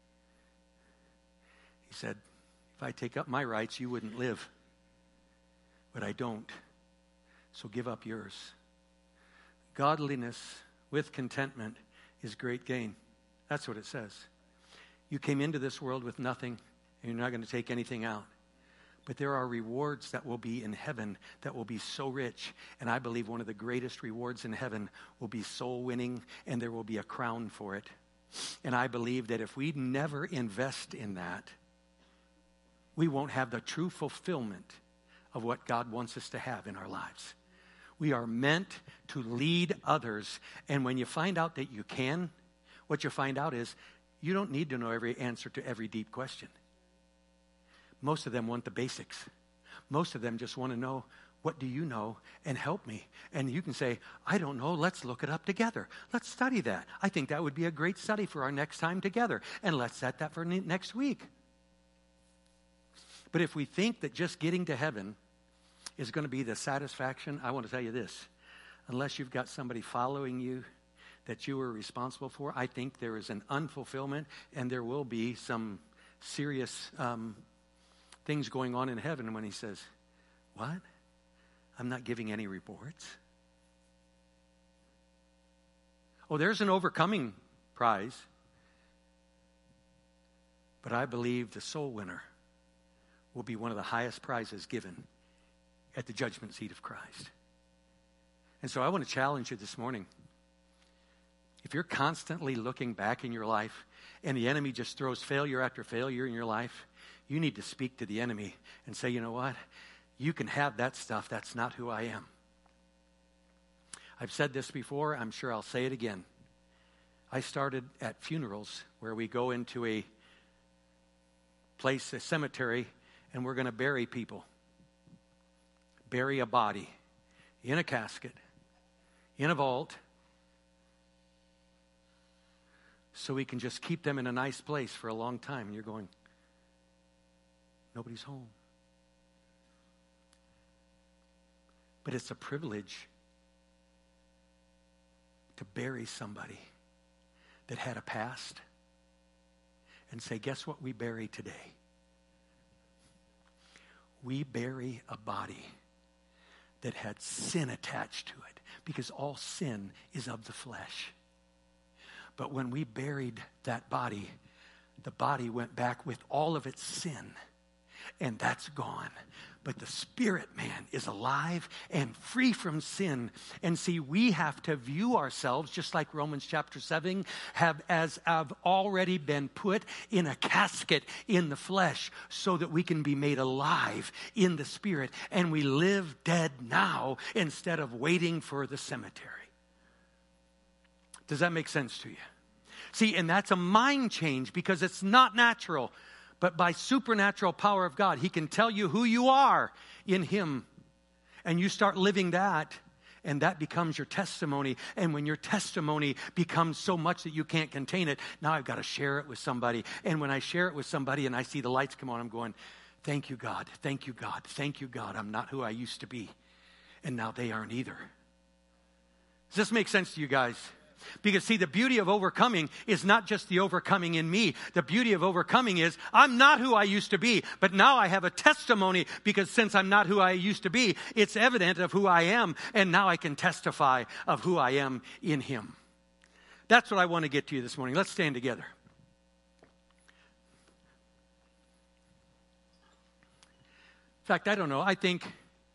A: He said, if I take up my rights, you wouldn't live. But I don't. So give up yours. Godliness with contentment is great gain. That's what it says. You came into this world with nothing, and you're not going to take anything out. But there are rewards that will be in heaven that will be so rich. And I believe one of the greatest rewards in heaven will be soul winning, and there will be a crown for it. And I believe that if we never invest in that, we won't have the true fulfillment of what God wants us to have in our lives. We are meant to lead others. And when you find out that you can, what you find out is you don't need to know every answer to every deep question. Most of them want the basics. Most of them just want to know, what do you know, and help me. And you can say, I don't know, let's look it up together. Let's study that. I think that would be a great study for our next time together. And let's set that for next week. But if we think that just getting to heaven is going to be the satisfaction, I want to tell you this. Unless you've got somebody following you that you are responsible for, I think there is an unfulfillment, and there will be some serious things going on in heaven when he says, what? I'm not giving any rewards. Oh, there's an overcoming prize. But I believe the soul winner will be one of the highest prizes given at the judgment seat of Christ. And so I want to challenge you this morning. If you're constantly looking back in your life and the enemy just throws failure after failure in your life, you need to speak to the enemy and say, you know what? You can have that stuff. That's not who I am. I've said this before. I'm sure I'll say it again. I started at funerals where we go into a place, a cemetery, and we're going to bury people. Bury a body in a casket, in a vault, so we can just keep them in a nice place for a long time. And you're going, nobody's home. But it's a privilege to bury somebody that had a past and say, guess what we bury today? We bury a body that had sin attached to it, because all sin is of the flesh. But when we buried that body, the body went back with all of its sin, and that's gone. But the spirit man is alive and free from sin. And see, we have to view ourselves, just like Romans chapter 7, have already been put in a casket in the flesh, so that we can be made alive in the spirit. And we live dead now instead of waiting for the cemetery. Does that make sense to you? See, and that's a mind change, because it's not natural. But by supernatural power of God, he can tell you who you are in him. And you start living that, and that becomes your testimony. And when your testimony becomes so much that you can't contain it, now I've got to share it with somebody. And when I share it with somebody and I see the lights come on, I'm going, thank you, God. Thank you, God. Thank you, God. I'm not who I used to be. And now they aren't either. Does this make sense to you guys? Because, see, the beauty of overcoming is not just the overcoming in me. The beauty of overcoming is I'm not who I used to be, but now I have a testimony, because since I'm not who I used to be, it's evident of who I am, and now I can testify of who I am in him. That's what I want to get to you this morning. Let's stand together. fact, I don't know. I think,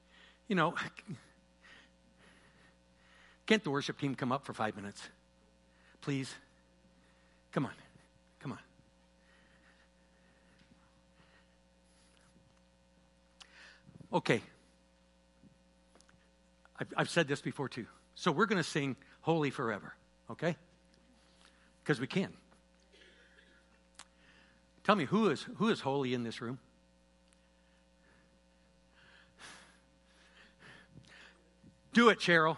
A: can't the worship team come up for 5 minutes? Please? Come on. Come on. Okay. I've said this before too. So we're going to sing Holy Forever, okay? Because we can. Tell me, who is holy in this room? Do it, Cheryl.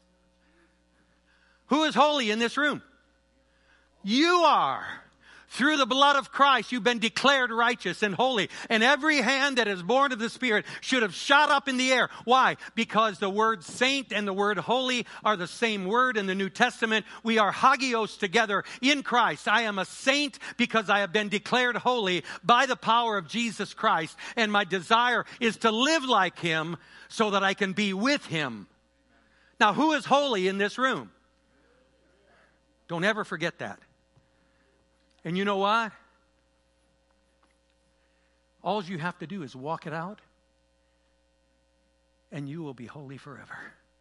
A: Who is holy in this room? You are. Through the blood of Christ, you've been declared righteous and holy. And every hand that is born of the Spirit should have shot up in the air. Why? Because the word saint and the word holy are the same word in the New Testament. We are hagios together in Christ. I am a saint because I have been declared holy by the power of Jesus Christ. And my desire is to live like Him so that I can be with Him. Now, who is holy in this room? Don't ever forget that. And you know what? All you have to do is walk it out, and you will be holy forever.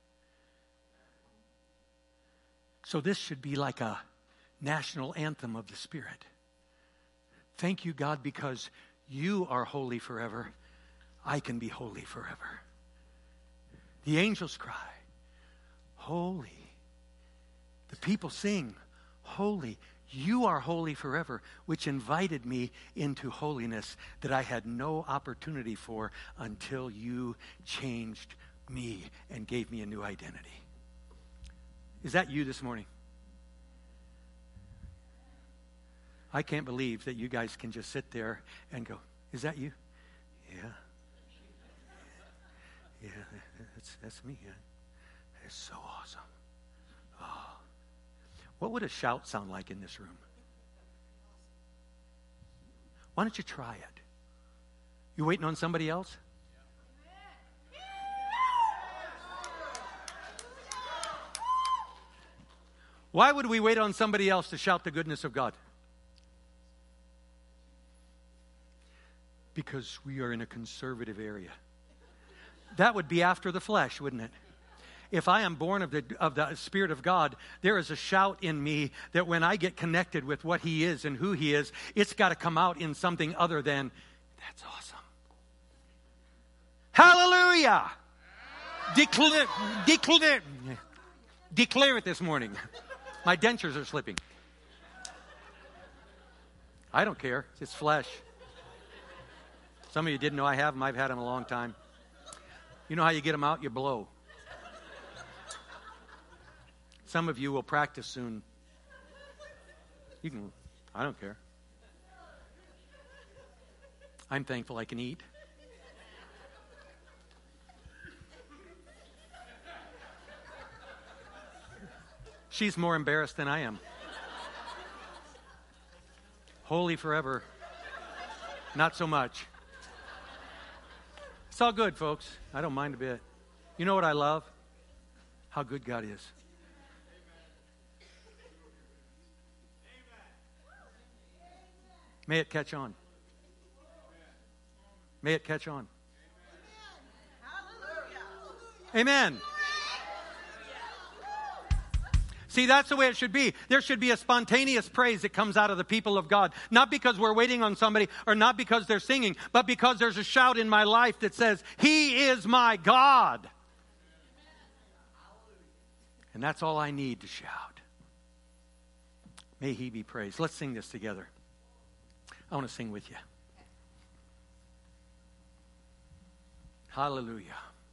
A: So this should be like a national anthem of the Spirit. Thank you, God, because you are holy forever. I can be holy forever. The angels cry, holy. The people sing, holy. You are holy forever, which invited me into holiness that I had no opportunity for until you changed me and gave me a new identity. Is that you this morning? I can't believe that you guys can just sit there and go, is that you? Yeah. Yeah, that's me. Yeah. It's so awesome. Oh. What would a shout sound like in this room? Why don't you try it? You waiting on somebody else? Why would we wait on somebody else to shout the goodness of God? Because we are in a conservative area. That would be after the flesh, wouldn't it? If I am born of the Spirit of God, there is a shout in me that when I get connected with what He is and who He is, it's got to come out in something other than, that's awesome. Hallelujah! Declare it this morning. My dentures are slipping. I don't care. It's flesh. Some of you didn't know I have them. I've had them a long time. You know how you get them out? You blow. Some of you will practice soon. I don't care. I'm thankful I can eat. She's more embarrassed than I am. Holy forever. Not so much. It's all good, folks. I don't mind a bit. You know what I love? How good God is. May it catch on. May it catch on. Amen. See, that's the way it should be. There should be a spontaneous praise that comes out of the people of God. Not because we're waiting on somebody or not because they're singing, but because there's a shout in my life that says, He is my God. And that's all I need to shout. May He be praised. Let's sing this together. I want to sing with you. Hallelujah.